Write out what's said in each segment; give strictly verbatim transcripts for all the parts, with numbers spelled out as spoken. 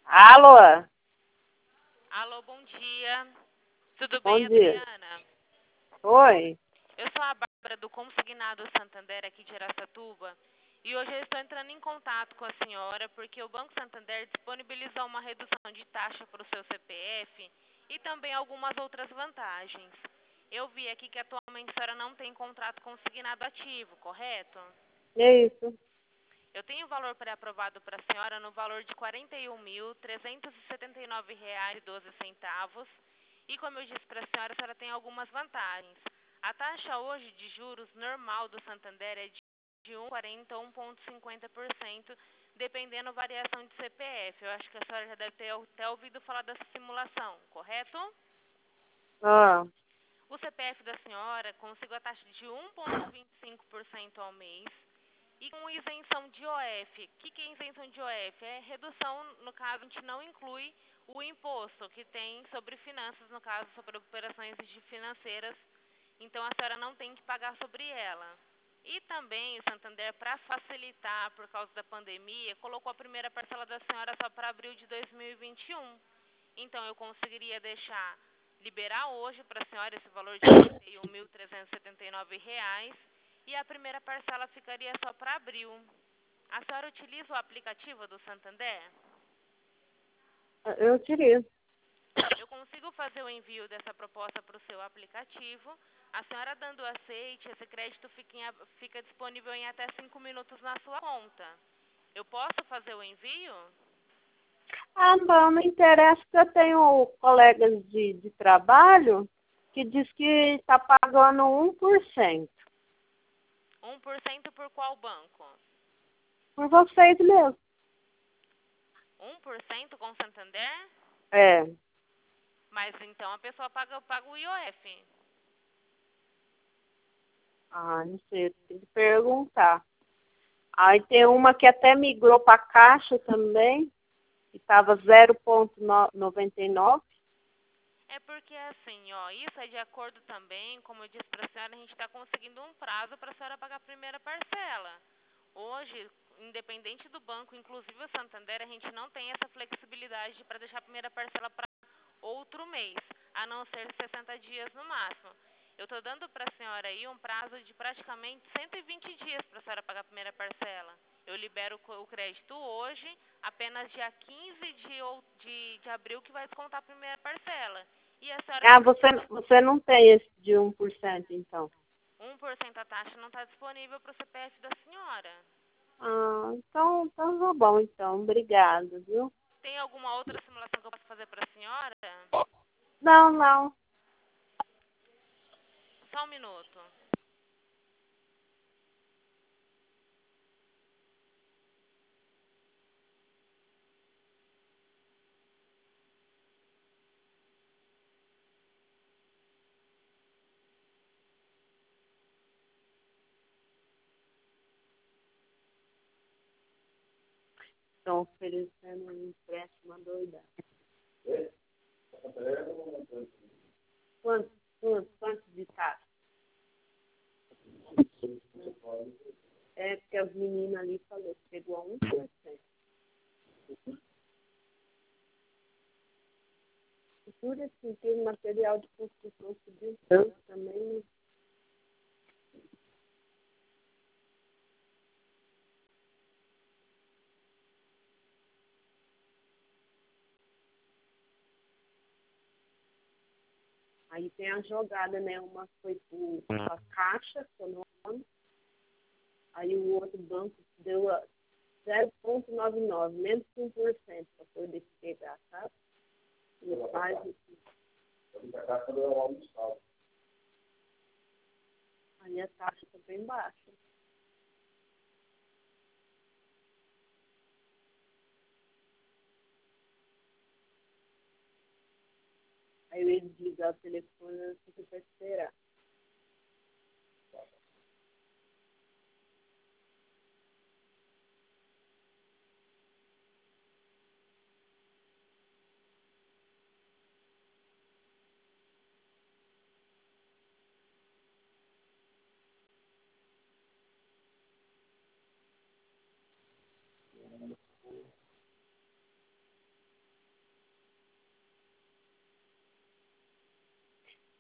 Alô? Alô, bom dia. Tudo Bom bem, dia. Adriana? Oi? Eu sou a Bárbara do Consignado Santander aqui de Araçatuba e hoje eu estou entrando em contato com a senhora porque o Banco Santander disponibilizou uma redução de taxa para o seu C P F e também algumas outras vantagens. Eu vi aqui que atualmente a senhora não tem contrato consignado ativo, correto? É isso. Eu tenho o valor pré-aprovado para a senhora no valor de quarenta e um mil, trezentos e setenta e nove reais e doze centavos. E como eu disse para a senhora, a senhora tem algumas vantagens. A taxa hoje de juros normal do Santander é de um vírgula quarenta a um vírgula cinquenta por cento, dependendo da variação de C P F. Eu acho que a senhora já deve ter até ouvido falar dessa simulação, correto? Ah, O C P F da senhora conseguiu a taxa de um vírgula vinte e cinco por cento ao mês. E com isenção de O F. O que, que é isenção de O F? É redução, no caso, a gente não inclui o imposto que tem sobre finanças, no caso, sobre operações de financeiras. Então, a senhora não tem que pagar sobre ela. E também o Santander, para facilitar, por causa da pandemia, colocou a primeira parcela da senhora só para abril de dois mil e vinte e um. Então, eu conseguiria deixar, liberar hoje para a senhora esse valor de quarenta e um mil, trezentos e setenta e nove reais. E a primeira parcela ficaria só para abril. A senhora utiliza o aplicativo do Santander? eu utilizo. Eu consigo fazer o envio dessa proposta para o seu aplicativo. A senhora dando aceite, esse crédito fica, em, fica disponível em até cinco minutos na sua conta. Eu posso fazer o envio? Ah, não, não interessa que eu tenho colegas de, de trabalho que diz que está pagando um por cento. um por cento por qual banco? Por vocês mesmo. um por cento com Santander? É. Mas então a pessoa paga, paga o I O F. Ah, não sei, tem que perguntar. Aí tem uma que até migrou para a Caixa também, que estava zero vírgula noventa e nove. É porque assim, ó, isso é de acordo também, como eu disse para a senhora, a gente está conseguindo um prazo para a senhora pagar a primeira parcela. Hoje, independente do banco, inclusive o Santander, a gente não tem essa flexibilidade para deixar a primeira parcela para outro mês, a não ser sessenta dias no máximo. Eu estou dando para a senhora aí um prazo de praticamente cento e vinte dias para a senhora pagar a primeira parcela. Eu libero o crédito hoje, apenas dia quinze de, de, de abril que vai descontar a primeira parcela. E a senhora Ah, que você, você não tem esse de um por cento, então. um por cento a taxa não está disponível para o C P F da senhora. Ah, então, então tá bom, então. Obrigada, viu? Tem alguma outra simulação que eu posso fazer para a senhora? Não, não. Só um minuto. Estão oferecendo um empréstimo adoidado. Quanto, quanto, quanto de taxa? É porque as meninas ali falou que chegou a um por cento. E por assim, tem material de construção subiu tanto também, né? Aí tem a jogada, né? Uma foi para a Caixa, seu nome. Aí o outro banco deu a zero vírgula noventa e nove, menos que um por cento para poder pegar, sabe? E faz aí a taxa está bem baixa. Aí eu ia desligar o telefone antes de para esperar.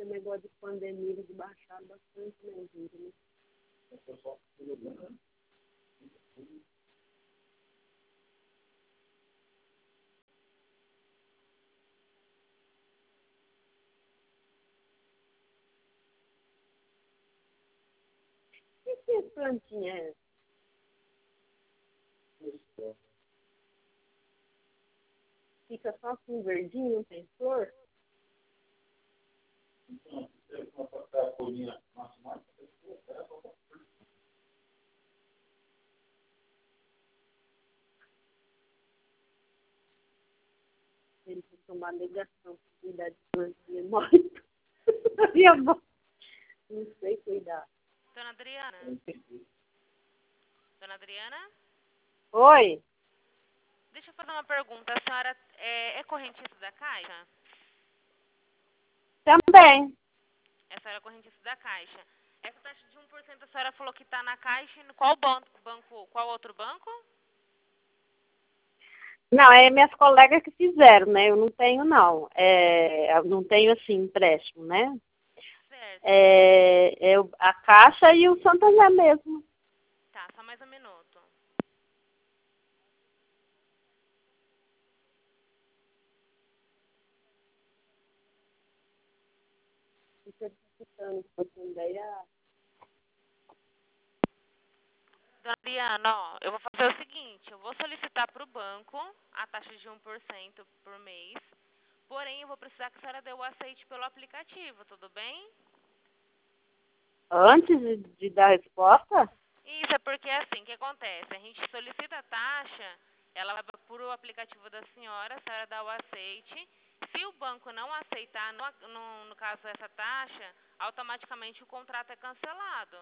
esse negócio de pandemia de baixar bastante, né, gente? Né? E que plantinha é essa? Fica só com verdinho, não tem flor? Ele tem que tomar negação, cuidar de plantinha morta. Minha mãe não sei cuidar. Dona Adriana? Dona Adriana? Oi? Deixa eu fazer uma pergunta. A senhora é, é correntista da Caixa? Também. A senhora é correntista da Caixa. Essa taxa de um por cento a senhora falou que está na Caixa e no qual banco, banco? Qual outro banco? Não, é minhas colegas que fizeram, né? Eu não tenho, não. É, eu não tenho, assim, empréstimo, né? Certo. É, é a Caixa e o Santander mesmo. Tá, só mais um minuto. Fica disputando Santander. a- Dona Adriana, ó, eu vou fazer o seguinte, eu vou solicitar para o banco a taxa de um por cento por mês, porém eu vou precisar que a senhora dê o aceite pelo aplicativo, tudo bem? Antes de, de dar a resposta? Isso é porque é assim, o que acontece? A gente solicita a taxa, ela vai por o aplicativo da senhora, a senhora dá o aceite. Se o banco não aceitar, no, no, no caso essa taxa, automaticamente o contrato é cancelado.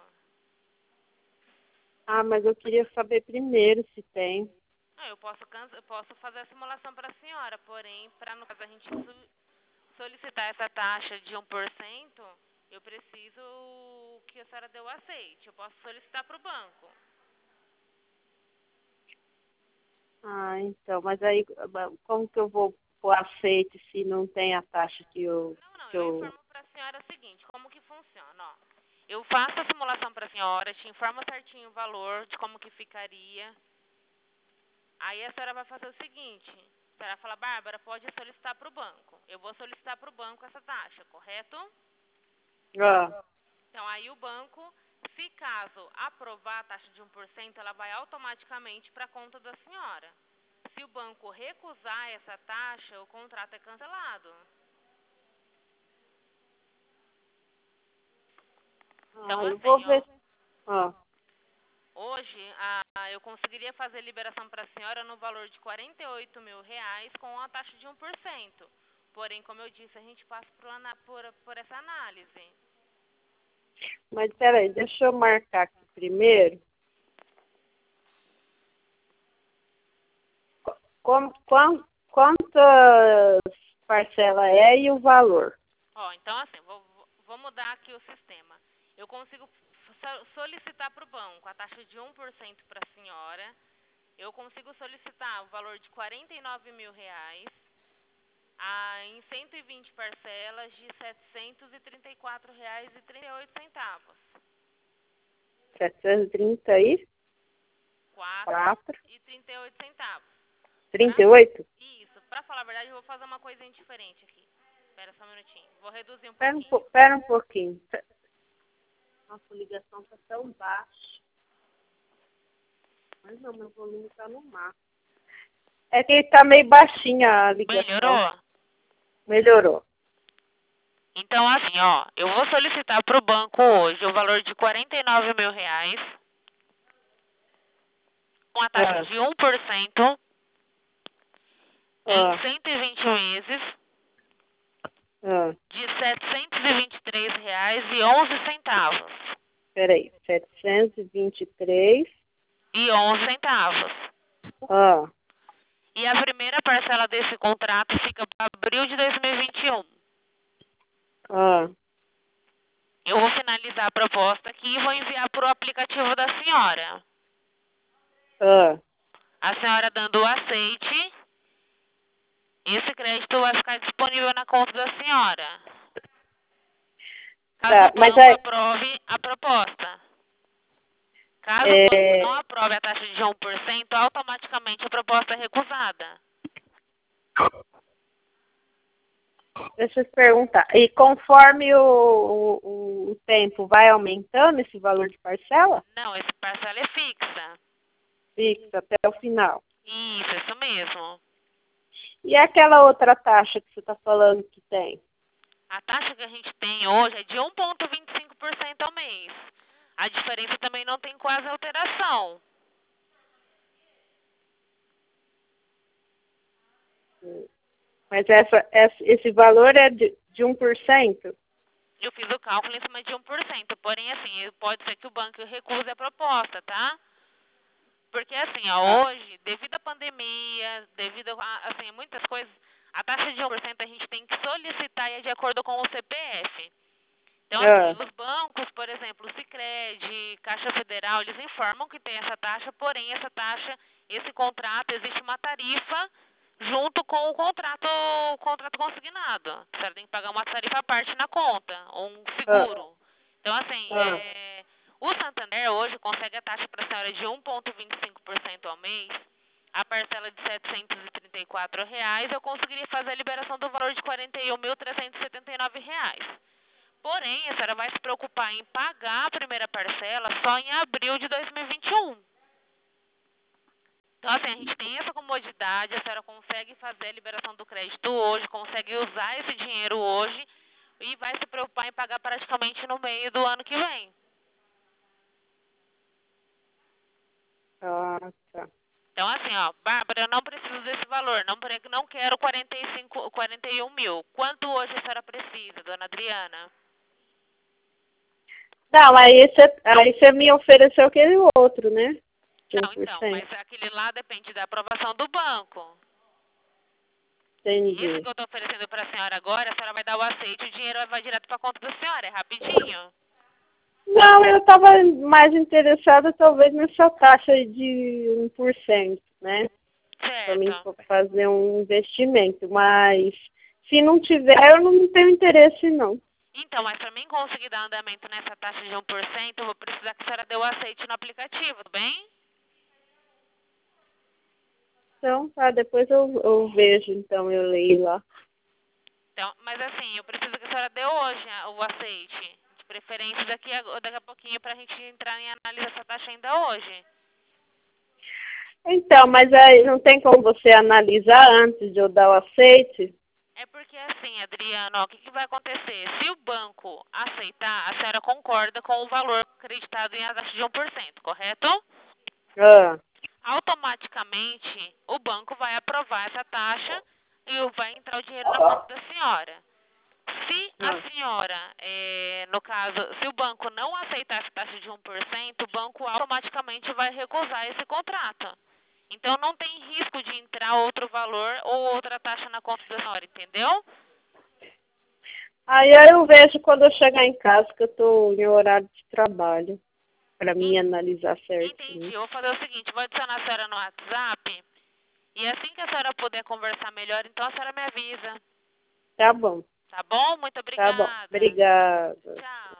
Ah, mas eu queria saber primeiro se tem. Ah, eu posso, canse- eu posso fazer a simulação para a senhora, porém, para no caso a gente su- solicitar essa taxa de um por cento, eu preciso que a senhora dê o aceite. Eu posso solicitar para o banco. Ah, então, mas aí como que eu vou pôr aceite se não tem a taxa que eu... Não, não, Que eu eu... informo para a senhora o seguinte, como que funciona, ó. Eu faço a simulação para a senhora, te informo certinho o valor de como que ficaria. Aí a senhora vai fazer o seguinte, a senhora fala, Bárbara, pode solicitar para o banco. Eu vou solicitar para o banco essa taxa, correto? Ah, Então, aí o banco, se caso aprovar a taxa de um por cento, ela vai automaticamente para a conta da senhora. Se o banco recusar essa taxa, o contrato é cancelado. Então, ah eu vou assim, ó, ver. Ah, hoje a, eu conseguiria fazer liberação para a senhora no valor de quarenta e oito mil reais com a taxa de um por cento. Porém, como eu disse, a gente passa por, ana- por, por essa análise. mas peraí, deixa eu marcar aqui primeiro. Como, quant, quantas parcela é e o valor? Ó, então assim, vou, vou- vou mudar aqui o sistema. Eu consigo so- solicitar para o banco a taxa de um por cento para a senhora. Eu consigo solicitar o valor de quarenta e nove mil reais a, em cento e vinte parcelas de setecentos e trinta e quatro reais e trinta e oito centavos. setecentos e trinta e quatro quatro, e trinta e oito centavos. trinta Pra, e oito? isso, para falar a verdade, eu vou fazer uma coisinha diferente aqui. Espera só um minutinho. Vou reduzir um Espera um, pouquinho. po- espera um pouquinho. Nossa, a ligação está tão baixa. Mas não, meu volume está no máximo. É que está meio baixinha a ligação. Melhorou? Melhorou. Então, assim, ó, eu vou solicitar para o banco hoje o valor de quarenta e nove mil reais, com a taxa Ah, de um por cento, em ah, cento e vinte meses, ah. de setecentos e vinte e três reais e onze centavos. Peraí, setecentos e vinte e três. E onze centavos. Ah, E a primeira parcela desse contrato fica para abril de dois mil e vinte e um. ah, Eu vou finalizar a proposta aqui e vou enviar para o aplicativo da senhora. ah. A senhora dando o aceite, esse crédito vai ficar disponível na conta da senhora. caso Tá, o mas banco é, aprove a proposta. Caso o banco é, não aprove a taxa de um por cento, automaticamente a proposta é recusada. deixa eu te perguntar. E conforme o, o, o tempo vai aumentando esse valor de parcela? Não, esse parcela é fixa. Fixa até o final. Isso, isso mesmo. E aquela outra taxa que você está falando que tem? A taxa que a gente tem hoje é de um vírgula vinte e cinco por cento ao mês. A diferença também não tem quase alteração. Mas essa, essa- esse valor é de, de um por cento? Eu fiz o cálculo em cima de um por cento. Porém, assim, pode ser que o banco recuse a proposta, tá? Porque, assim, ó, hoje, devido à pandemia, devido a, assim, muitas coisas, a taxa de um por cento a gente tem que solicitar e é de acordo com o C P F. Então, Ah, assim, os bancos, por exemplo, o Sicredi, Caixa Federal, eles informam que tem essa taxa, porém, essa taxa, esse contrato, existe uma tarifa junto com o contrato, o contrato consignado. A senhora tem que pagar uma tarifa à parte na conta, ou um ah, seguro. Então, assim, ah. é, o Santander hoje consegue a taxa para a senhora de um vírgula vinte e cinco por cento ao mês, a parcela de setecentos e trinta e quatro reais, eu conseguiria fazer a liberação do valor de quarenta e um mil trezentos e setenta e nove reais. Porém, a senhora vai se preocupar em pagar a primeira parcela só em abril de dois mil e vinte e um. Então, assim, a gente tem essa comodidade, a senhora consegue fazer a liberação do crédito hoje, consegue usar esse dinheiro hoje e vai se preocupar em pagar praticamente no meio do ano que vem. Ah, tá. Então, assim, ó, Bárbara, eu não preciso desse valor, não, pre- não quero quarenta e cinco, quarenta e um mil. Quanto hoje a senhora precisa, dona Adriana? Não, aí você, aí você me ofereceu aquele outro, né? De um Não, por então, cento. mas aquele lá depende da aprovação do banco. Esse Entendi. que eu estou oferecendo para a senhora agora, a senhora vai dar o aceite, o dinheiro vai direto para a conta da senhora, é rapidinho. Não, eu estava mais interessada talvez nessa taxa aí de um por cento, né? Para mim Certo. fazer um investimento. Mas se não tiver, eu não tenho interesse, não. Então, mas para mim conseguir dar andamento nessa taxa de um por cento, eu vou precisar que a senhora dê o aceite no aplicativo, tudo bem? Então, tá, depois eu, eu vejo, então, eu leio lá. Então, mas assim, eu preciso que a senhora dê hoje a- o aceite. De preferência daqui a, daqui a pouquinho para a gente entrar em análise dessa taxa ainda hoje. Então, mas aí não tem como você analisar antes de eu dar o aceite? É porque assim, Adriano, ó, o que, que vai acontecer? Se o banco aceitar, a senhora concorda com o valor acreditado em a taxa de um por cento, correto? Ah, Automaticamente, o banco vai aprovar essa taxa e vai entrar o dinheiro na conta da senhora. Se ah. a senhora, é, no caso, se o banco não aceitar essa taxa de um por cento, o banco automaticamente vai recusar esse contrato. Então, não tem risco de entrar outro valor ou outra taxa na conta da senhora, entendeu? Aí eu vejo quando eu chegar em casa, que eu estou em horário de trabalho, para mim En- analisar Entendi. certinho. Eu vou fazer o seguinte, vou adicionar a senhora no WhatsApp e assim que a senhora puder conversar melhor, então a senhora me avisa. Tá bom, Tá bom? Muito tá bom. obrigada. Obrigada. Tchau.